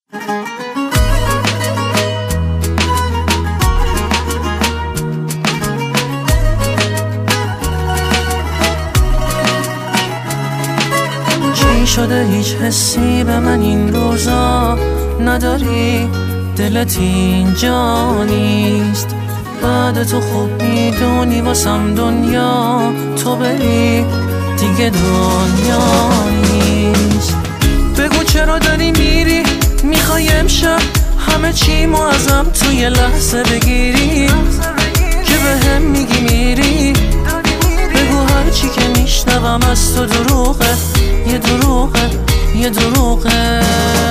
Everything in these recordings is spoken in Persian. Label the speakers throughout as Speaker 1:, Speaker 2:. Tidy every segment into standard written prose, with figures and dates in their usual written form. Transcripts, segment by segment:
Speaker 1: چی شده هیچ حسی به من این روزا نداری؟ دلت اینجا نیست، بعد تو خوب میدونی واسم دنیا تو بری دیگه دنیا نیست. بگو چرا داری میری، میخوای امشب همه چیمو ازم تو یه لحظه بگیری که به هم میگی میری. بگو هرچی که میشنوم از تو دروغه، یه دروغه، یه دروغه.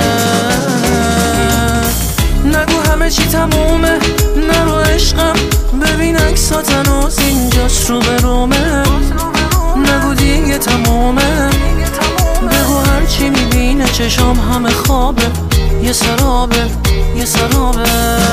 Speaker 1: نگو همه چی تمومه، نرو عشقم ببین عکسات هنوز اینجاست رو به رومه. نگو دیگه تمومه، بگو هرچی میبینه چشام همه خوابه، یه سرابه، یه سرابه.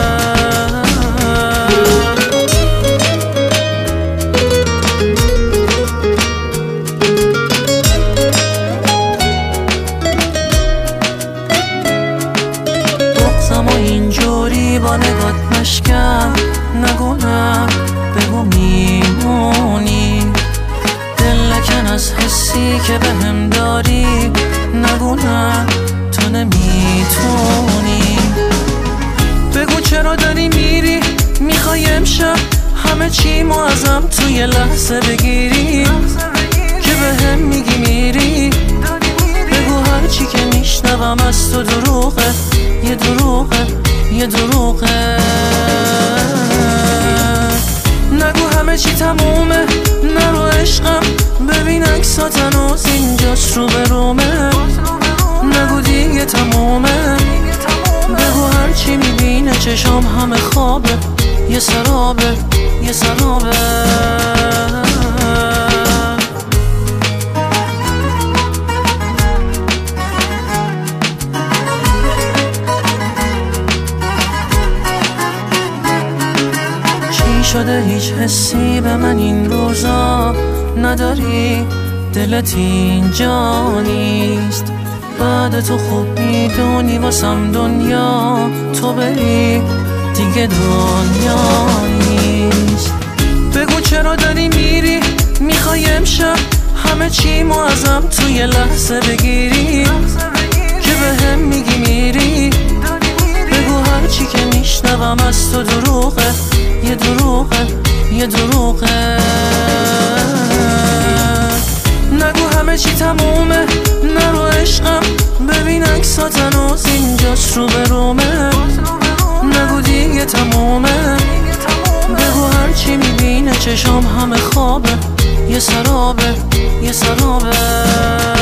Speaker 1: بغضم و اینجوری با نگات مشکم، نگو نه، بگو میمونی. دل نکن از حسی که به هم داری، نگو نه تو نمیتونی. بگو چرا داری میری، میخوای امشب همه چیمو ازم تو یه لحظه بگیری که به هم میگی میری. بگو هرچی که میشنوم از تو دروغه، یه دروغه، یه دروغه. نگو همه چی تمومه، نرو عشقم ببین عکسات هنوز اینجاست رو به رومه. نگو دیگه تمومه، بگو هرچی میبینه چشام همه خوابه، یه سرابه، یه سرابه. شده هیچ حسی به من این روزا نداری؟ دلت اینجا نیست، بعد تو خوب میدونی واسم دنیا تو بری دیگه دنیا نیست. بگو چرا داری میری، میخوای امشب همه چیمو ازم تو یه لحظه بگیری که به هم میگی میری. بگو هرچی که میشنوم از تو دروغه، یه دروغه، یه دروغه. نگو همه چی تمومه، نرو عشقم ببین عکسات هنوز اینجاست رو به رومه. نگو دیگه تمومه، بگو هرچی میبینه چشام همه خوابه، یه سرابه، یه سرابه.